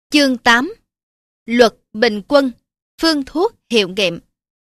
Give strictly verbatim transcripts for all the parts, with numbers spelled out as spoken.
Chương tám. Luật bình quân, phương thuốc hiệu nghiệm.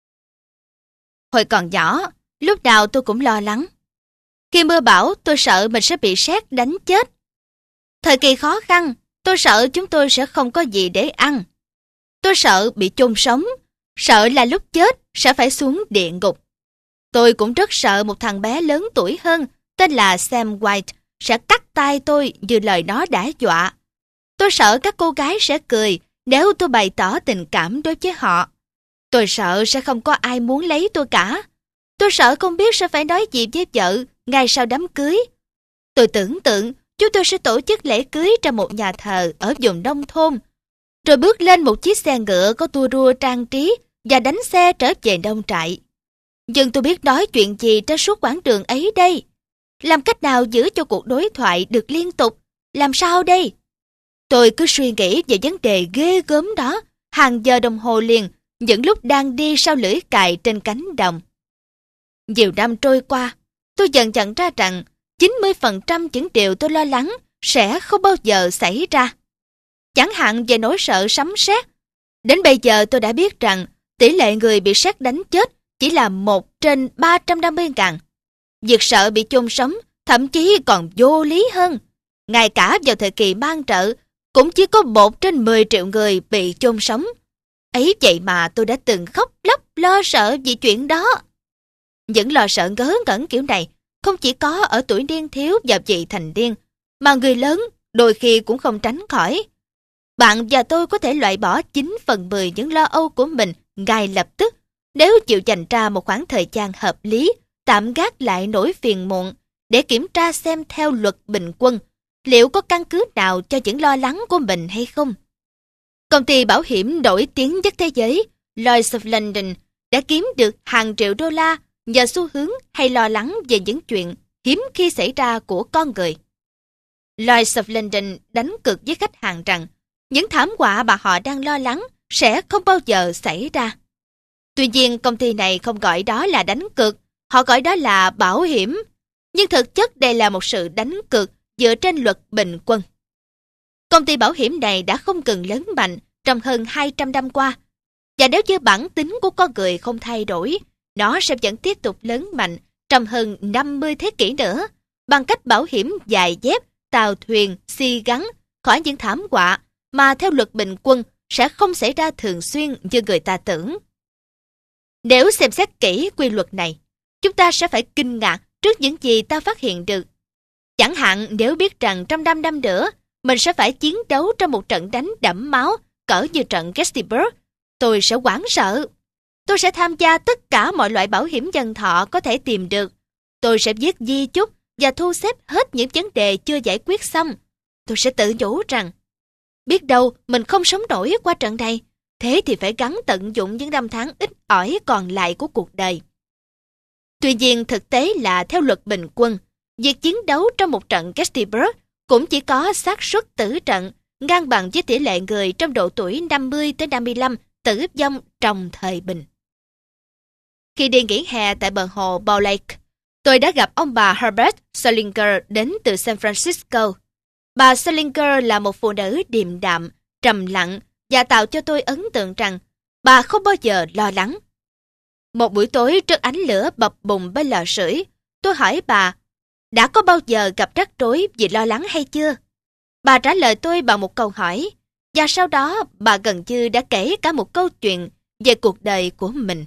Hồi còn nhỏ, lúc nào tôi cũng lo lắng. Khi mưa bão, tôi sợ mình sẽ bị sét đánh chết. Thời kỳ khó khăn, tôi sợ chúng tôi sẽ không có gì để ăn. Tôi sợ bị chôn sống, sợ là lúc chết sẽ phải xuống địa ngục. Tôi cũng rất sợ một thằng bé lớn tuổi hơn, tên là Sam White, sẽ cắt tay tôi như lời nó đã dọa. Tôi sợ các cô gái sẽ cười nếu tôi bày tỏ tình cảm đối với họ. Tôi sợ sẽ không có ai muốn lấy tôi cả. Tôi sợ không biết sẽ phải nói gì với vợ ngay sau đám cưới. Tôi tưởng tượng chúng tôi sẽ tổ chức lễ cưới trong một nhà thờ ở vùng nông thôn, rồi bước lên một chiếc xe ngựa có tua rua trang trí và đánh xe trở về nông trại. Nhưng tôi biết nói chuyện gì trên suốt quãng đường ấy đây? Làm cách nào giữ cho cuộc đối thoại được liên tục? Làm sao đây? Tôi cứ suy nghĩ về vấn đề ghê gớm đó hàng giờ đồng hồ liền, những lúc đang đi sau lưỡi cày trên cánh đồng. Nhiều năm trôi qua, tôi dần nhận ra rằng chín mươi phần trăm những điều tôi lo lắng sẽ không bao giờ xảy ra. Chẳng hạn về nỗi sợ sấm sét. Đến bây giờ tôi đã biết rằng tỷ lệ người bị sét đánh chết chỉ là một trên ba trăm năm mươi ngàn. Việc sợ bị chôn sống thậm chí còn vô lý hơn. Ngay cả vào thời kỳ mang trợ, cũng chỉ có một trên mười triệu người bị chôn sống. Ấy vậy mà tôi đã từng khóc lóc lo sợ vì chuyện đó. Những lo sợ ngớ ngẩn kiểu này không chỉ có ở tuổi niên thiếu và vị thành niên, mà người lớn đôi khi cũng không tránh khỏi. Bạn và tôi có thể loại bỏ chín phần mười những lo âu của mình ngay lập tức nếu chịu dành ra một khoảng thời gian hợp lý, tạm gác lại nỗi phiền muộn để kiểm tra xem theo luật bình quân liệu có căn cứ nào cho những lo lắng của mình hay không. Công ty bảo hiểm nổi tiếng nhất thế giới, Lloyd's of London, đã kiếm được hàng triệu đô la nhờ xu hướng hay lo lắng về những chuyện hiếm khi xảy ra của con người. Lloyd's of London đánh cược với khách hàng rằng những thảm họa mà họ đang lo lắng sẽ không bao giờ xảy ra. Tuy nhiên, công ty này không gọi đó là đánh cược, họ gọi đó là bảo hiểm. Nhưng thực chất đây là một sự đánh cược dựa trên luật bình quân. Công ty bảo hiểm này đã không ngừng lớn mạnh trong hơn hai trăm năm qua, và nếu như bản tính của con người không thay đổi, nó sẽ vẫn tiếp tục lớn mạnh trong hơn năm mươi thế kỷ nữa, bằng cách bảo hiểm giày dép, tàu thuyền, xi gắn khỏi những thảm họa mà theo luật bình quân sẽ không xảy ra thường xuyên như người ta tưởng. Nếu xem xét kỹ quy luật này, chúng ta sẽ phải kinh ngạc trước những gì ta phát hiện được. Chẳng hạn nếu biết rằng trong năm năm nữa, mình sẽ phải chiến đấu trong một trận đánh đẫm máu cỡ như trận Gettysburg, tôi sẽ hoảng sợ. Tôi sẽ tham gia tất cả mọi loại bảo hiểm nhân thọ có thể tìm được. Tôi sẽ viết di chúc và thu xếp hết những vấn đề chưa giải quyết xong. Tôi sẽ tự nhủ rằng, biết đâu mình không sống nổi qua trận này, thế thì phải gắng tận dụng những năm tháng ít ỏi còn lại của cuộc đời. Tuy nhiên thực tế là theo luật bình quân, việc chiến đấu trong một trận Gettysburg cũng chỉ có xác suất tử trận ngang bằng với tỷ lệ người trong độ tuổi năm mươi tới năm mươi lăm tử vong trong thời bình. Khi đi nghỉ hè tại bờ hồ Ball Lake, tôi đã gặp ông bà Herbert Salinger đến từ San Francisco. Bà Salinger là một phụ nữ điềm đạm, trầm lặng và tạo cho tôi ấn tượng rằng bà không bao giờ lo lắng. Một buổi tối trước ánh lửa bập bùng bên lò sưởi, tôi hỏi bà, đã có bao giờ gặp rắc rối vì lo lắng hay chưa? Bà trả lời tôi bằng một câu hỏi, và sau đó bà gần như đã kể cả một câu chuyện về cuộc đời của mình.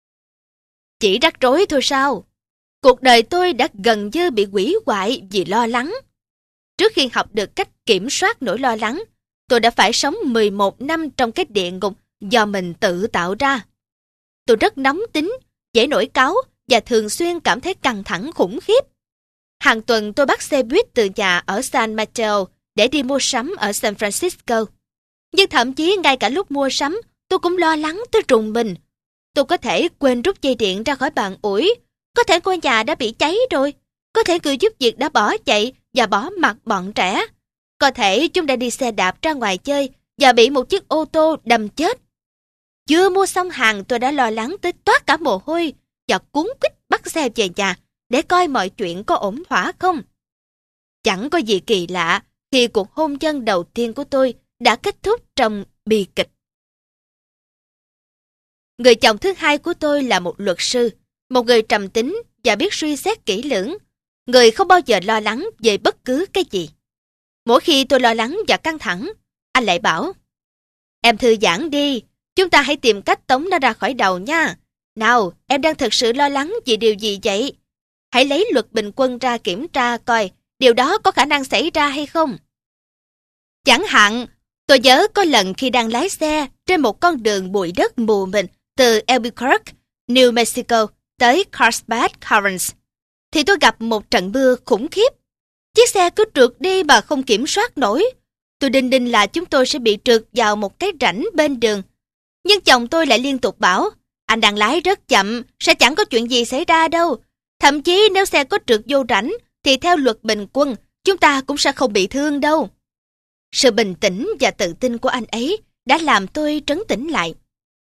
Chỉ rắc rối thôi sao? Cuộc đời tôi đã gần như bị hủy hoại vì lo lắng. Trước khi học được cách kiểm soát nỗi lo lắng, tôi đã phải sống mười một năm trong cái địa ngục do mình tự tạo ra. Tôi rất nóng tính, dễ nổi cáu và thường xuyên cảm thấy căng thẳng khủng khiếp. Hàng tuần tôi bắt xe buýt từ nhà ở San Mateo để đi mua sắm ở San Francisco. Nhưng thậm chí ngay cả lúc mua sắm, tôi cũng lo lắng tới rùng mình. Tôi có thể quên rút dây điện ra khỏi bàn ủi, có thể ngôi nhà đã bị cháy rồi, có thể người giúp việc đã bỏ chạy và bỏ mặc bọn trẻ, có thể chúng đã đi xe đạp ra ngoài chơi và bị một chiếc ô tô đâm chết. Chưa mua xong hàng tôi đã lo lắng tới toát cả mồ hôi và cuống quýt bắt xe về nhà để coi mọi chuyện có ổn thỏa không. Chẳng có gì kỳ lạ khi cuộc hôn nhân đầu tiên của tôi đã kết thúc trong bi kịch. Người chồng thứ hai của tôi là một luật sư, một người trầm tính và biết suy xét kỹ lưỡng, người không bao giờ lo lắng về bất cứ cái gì. Mỗi khi tôi lo lắng và căng thẳng, anh lại bảo, em thư giãn đi, chúng ta hãy tìm cách tống nó ra khỏi đầu nha. Nào, em đang thực sự lo lắng vì điều gì vậy? Hãy lấy luật bình quân ra kiểm tra coi điều đó có khả năng xảy ra hay không. Chẳng hạn, tôi nhớ có lần khi đang lái xe trên một con đường bụi đất mù mịt từ Albuquerque, New Mexico tới Carlsbad, Cairns, thì tôi gặp một trận mưa khủng khiếp. Chiếc xe cứ trượt đi mà không kiểm soát nổi. Tôi đinh đinh là chúng tôi sẽ bị trượt vào một cái rãnh bên đường. Nhưng chồng tôi lại liên tục bảo, anh đang lái rất chậm, sẽ chẳng có chuyện gì xảy ra đâu. Thậm chí nếu xe có trượt vô rãnh, thì theo luật bình quân, chúng ta cũng sẽ không bị thương đâu. Sự bình tĩnh và tự tin của anh ấy đã làm tôi trấn tĩnh lại.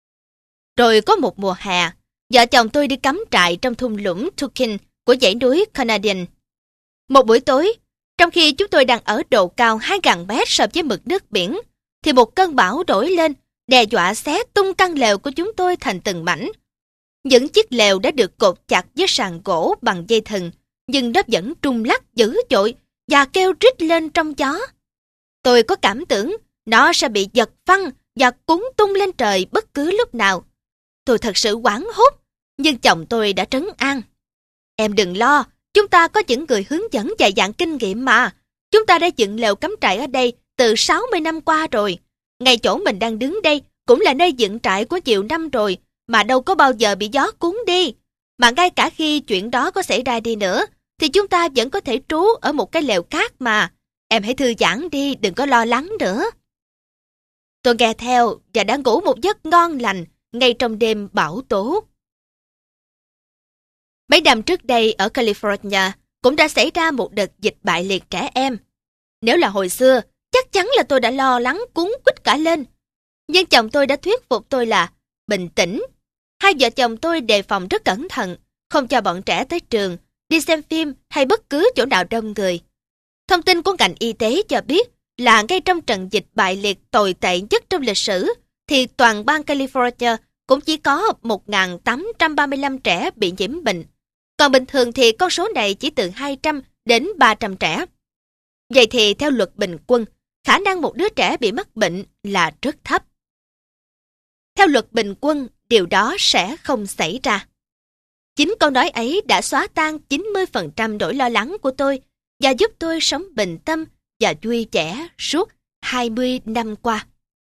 Rồi có một mùa hè, vợ chồng tôi đi cắm trại trong thung lũng Tukin của dãy núi Canadian. Một buổi tối, trong khi chúng tôi đang ở độ cao hai nghìn mét so với mực nước biển, thì một cơn bão nổi lên, đe dọa xé tung căn lều của chúng tôi thành từng mảnh. Những chiếc lều đã được cột chặt với sàn gỗ bằng dây thừng, nhưng nó vẫn rung lắc dữ dội và kêu rít lên trong gió. Tôi có cảm tưởng nó sẽ bị giật phăng và cuốn tung lên trời bất cứ lúc nào. Tôi thật sự hoảng hốt, nhưng chồng tôi đã trấn an. Em đừng lo, chúng ta có những người hướng dẫn dày dặn kinh nghiệm mà. Chúng ta đã dựng lều cắm trại ở đây từ sáu mươi năm qua rồi. Ngay chỗ mình đang đứng đây cũng là nơi dựng trại của nhiều năm rồi, mà đâu có bao giờ bị gió cuốn đi. Mà ngay cả khi chuyện đó có xảy ra đi nữa, thì chúng ta vẫn có thể trú ở một cái lều khác mà. Em hãy thư giãn đi, đừng có lo lắng nữa. Tôi nghe theo và đã ngủ một giấc ngon lành ngay trong đêm bão tố. Mấy năm trước đây ở California cũng đã xảy ra một đợt dịch bại liệt trẻ em. Nếu là hồi xưa, chắc chắn là tôi đã lo lắng cuống quýt cả lên. Nhưng chồng tôi đã thuyết phục tôi là bình tĩnh. Hai vợ chồng tôi đề phòng rất cẩn thận, không cho bọn trẻ tới trường, đi xem phim hay bất cứ chỗ nào đông người. Thông tin của ngành y tế cho biết là ngay trong trận dịch bại liệt tồi tệ nhất trong lịch sử, thì toàn bang California cũng chỉ có một nghìn tám trăm ba mươi lăm trẻ bị nhiễm bệnh. Còn bình thường thì con số này chỉ từ hai trăm đến ba trăm trẻ. Vậy thì theo luật bình quân, khả năng một đứa trẻ bị mắc bệnh là rất thấp. Theo luật bình quân, điều đó sẽ không xảy ra. Chính câu nói ấy đã xóa tan chín mươi phần trăm nỗi lo lắng của tôi và giúp tôi sống bình tâm và vui vẻ suốt hai mươi năm qua.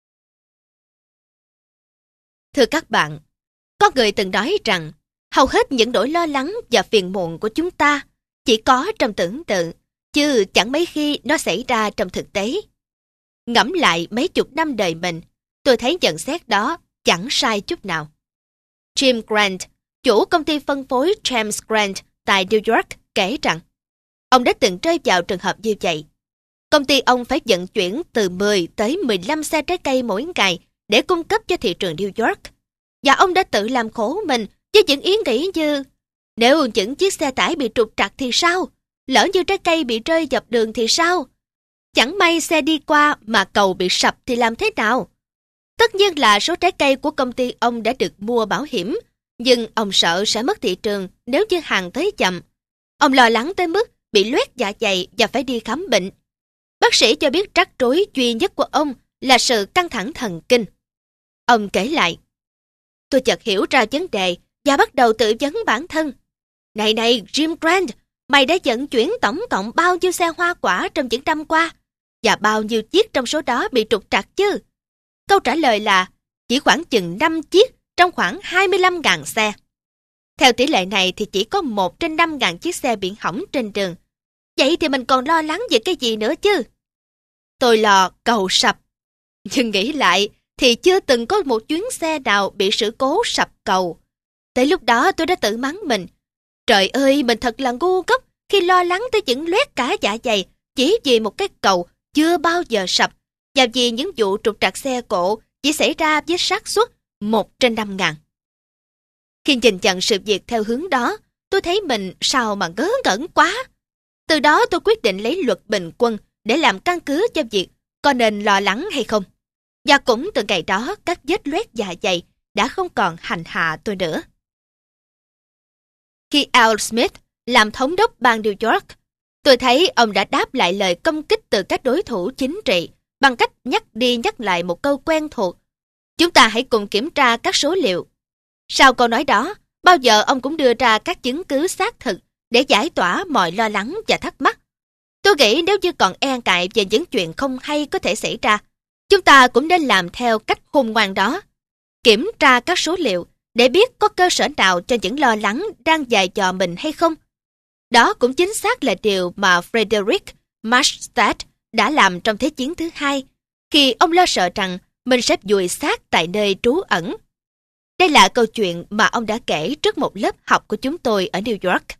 Thưa các bạn, có người từng nói rằng hầu hết những nỗi lo lắng và phiền muộn của chúng ta chỉ có trong tưởng tượng, chứ chẳng mấy khi nó xảy ra trong thực tế. Ngẫm lại mấy chục năm đời mình, tôi thấy nhận xét đó chẳng sai chút nào. Jim Grant, chủ công ty phân phối James Grant tại New York, kể rằng ông đã từng rơi vào trường hợp như vậy. Công ty ông phải vận chuyển từ mười tới mười lăm xe trái cây mỗi ngày để cung cấp cho thị trường New York. Và ông đã tự làm khổ mình với những ý nghĩ như nếu những chiếc xe tải bị trục trặc thì sao? Lỡ như trái cây bị rơi dọc đường thì sao? Chẳng may xe đi qua mà cầu bị sập thì làm thế nào? Tất nhiên là số trái cây của công ty ông đã được mua bảo hiểm, nhưng ông sợ sẽ mất thị trường nếu như hàng tới chậm. Ông lo lắng tới mức bị loét dạ dày và phải đi khám bệnh. Bác sĩ cho biết rắc rối duy nhất của ông là sự căng thẳng thần kinh. Ông kể lại, tôi chợt hiểu ra vấn đề và bắt đầu tự vấn bản thân. Này này, Jim Grant, mày đã vận chuyển tổng cộng bao nhiêu xe hoa quả trong những năm qua? Và bao nhiêu chiếc trong số đó bị trục trặc chứ? Câu trả lời là chỉ khoảng chừng năm chiếc trong khoảng hai mươi lăm nghìn xe. Theo tỷ lệ này thì chỉ có một trên năm nghìn chiếc xe bị hỏng trên đường. Vậy thì mình còn lo lắng về cái gì nữa chứ? Tôi lo cầu sập. Nhưng nghĩ lại thì chưa từng có một chuyến xe nào bị sự cố sập cầu. Tới lúc đó tôi đã tự mắng mình. Trời ơi, mình thật là ngu ngốc khi lo lắng tới những loét cả dạ dày chỉ vì một cái cầu chưa bao giờ sập và vì những vụ trục trặc xe cộ chỉ xảy ra với xác suất một trên năm ngàn. Khi nhìn nhận sự việc theo hướng đó, tôi thấy mình sao mà ngớ ngẩn quá. Từ đó tôi quyết định lấy luật bình quân để làm căn cứ cho việc có nên lo lắng hay không. Và cũng từ ngày đó, các vết loét dạ dày đã không còn hành hạ tôi nữa. Khi Al Smith làm thống đốc bang New York, tôi thấy ông đã đáp lại lời công kích từ các đối thủ chính trị bằng cách nhắc đi nhắc lại một câu quen thuộc. Chúng ta hãy cùng kiểm tra các số liệu. Sau câu nói đó, bao giờ ông cũng đưa ra các chứng cứ xác thực để giải tỏa mọi lo lắng và thắc mắc. Tôi nghĩ nếu như còn e ngại về những chuyện không hay có thể xảy ra, chúng ta cũng nên làm theo cách khôn ngoan đó. Kiểm tra các số liệu để biết có cơ sở nào cho những lo lắng đang dày dò mình hay không. Đó cũng chính xác là điều mà Frederick Marstad đã làm trong Thế chiến thứ hai, khi ông lo sợ rằng mình sẽ vùi xác tại nơi trú ẩn. Đây là câu chuyện mà ông đã kể trước một lớp học của chúng tôi ở New York.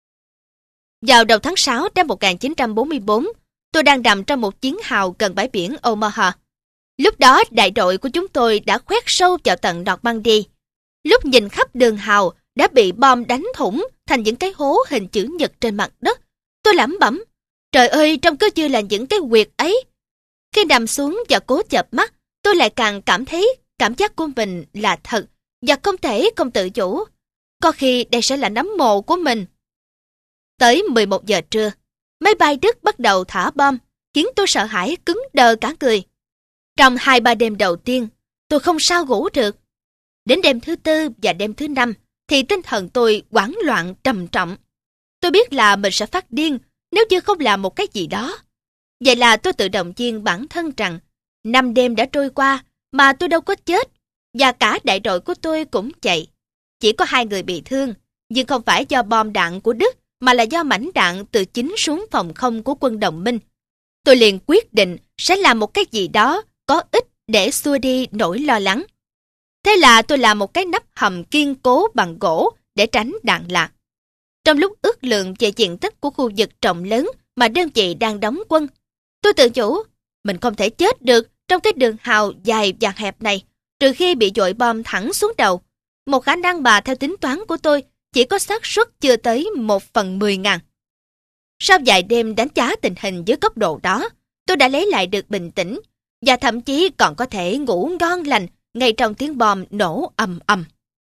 Vào đầu tháng sáu năm một nghìn chín trăm bốn mươi tư, tôi đang nằm trong một chiến hào gần bãi biển Omaha. Lúc đó đại đội của chúng tôi đã khoét sâu vào tận Normandy. Lúc nhìn khắp đường hào đã bị bom đánh thủng thành những cái hố hình chữ nhật trên mặt đất, tôi lẩm bẩm, trời ơi, trông cứ như là những cái huyệt ấy. Khi nằm xuống và cố chợp mắt, tôi lại càng cảm thấy cảm giác của mình là thật và không thể không tự chủ. Có khi đây sẽ là nấm mồ của mình. Tới mười một giờ trưa, máy bay Đức bắt đầu thả bom, khiến tôi sợ hãi cứng đờ cả người. Trong hai ba đêm đầu tiên, tôi không sao ngủ được. Đến đêm thứ tư và đêm thứ năm, thì tinh thần tôi hoảng loạn trầm trọng. Tôi biết là mình sẽ phát điên nếu như không làm một cái gì đó. Vậy là tôi tự động viên bản thân rằng, năm đêm đã trôi qua mà tôi đâu có chết, và cả đại đội của tôi cũng chạy. Chỉ có hai người bị thương, nhưng không phải do bom đạn của Đức, mà là do mảnh đạn từ chính súng phòng không của quân đồng minh. Tôi liền quyết định sẽ làm một cái gì đó có ích để xua đi nỗi lo lắng. Thế là tôi làm một cái nắp hầm kiên cố bằng gỗ để tránh đạn lạc. Trong lúc ước lượng về diện tích của khu vực rộng lớn mà đơn vị đang đóng quân, tôi tự nhủ, mình không thể chết được trong cái đường hào dài và hẹp này, trừ khi bị dội bom thẳng xuống đầu. Một khả năng mà theo tính toán của tôi chỉ có xác suất chưa tới một phần mười ngàn. Sau vài đêm đánh giá tình hình dưới góc độ đó, tôi đã lấy lại được bình tĩnh và thậm chí còn có thể ngủ ngon lành ngay trong tiếng bom nổ ầm ầm.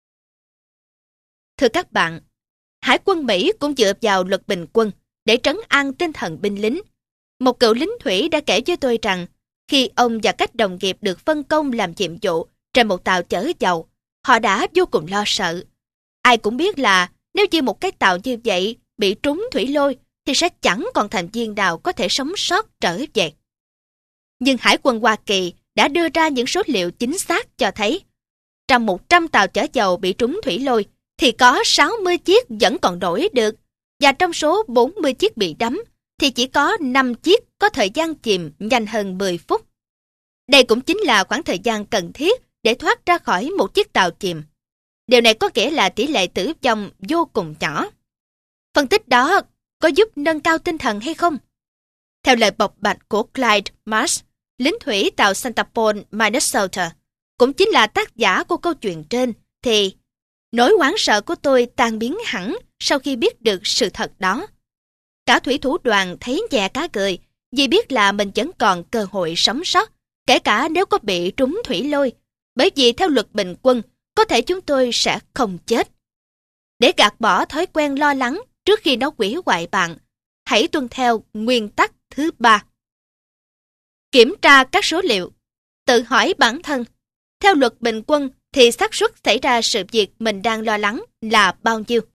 Thưa các bạn, Hải quân Mỹ cũng dựa vào luật bình quân để trấn an tinh thần binh lính. Một cựu lính thủy đã kể với tôi rằng khi ông và các đồng nghiệp được phân công làm nhiệm vụ trên một tàu chở dầu, họ đã vô cùng lo sợ. Ai cũng biết là nếu như một cái tàu như vậy bị trúng thủy lôi thì sẽ chẳng còn thành viên nào có thể sống sót trở về. Nhưng Hải quân Hoa Kỳ đã đưa ra những số liệu chính xác cho thấy trong một trăm tàu chở dầu bị trúng thủy lôi thì có sáu mươi chiếc vẫn còn nổi được, và trong số bốn mươi chiếc bị đắm thì chỉ có năm chiếc có thời gian chìm nhanh hơn mười phút. Đây cũng chính là khoảng thời gian cần thiết để thoát ra khỏi một chiếc tàu chìm. Điều này có nghĩa là tỷ lệ tử vong vô cùng nhỏ. Phân tích đó có giúp nâng cao tinh thần hay không? Theo lời bộc bạch của Clyde Marsh, lính thủy tàu Santa Paul, Minnesota, cũng chính là tác giả của câu chuyện trên, thì nỗi hoảng sợ của tôi tan biến hẳn sau khi biết được sự thật đó. Cả thủy thủ đoàn thấy nhẹ cả người vì biết là mình vẫn còn cơ hội sống sót, kể cả nếu có bị trúng thủy lôi, bởi vì theo luật bình quân, có thể chúng tôi sẽ không chết. Để gạt bỏ thói quen lo lắng trước khi nó hủy hoại bạn, hãy tuân theo nguyên tắc thứ ba. Kiểm tra các số liệu. Tự hỏi bản thân, theo luật bình quân thì xác suất xảy ra sự việc mình đang lo lắng là bao nhiêu?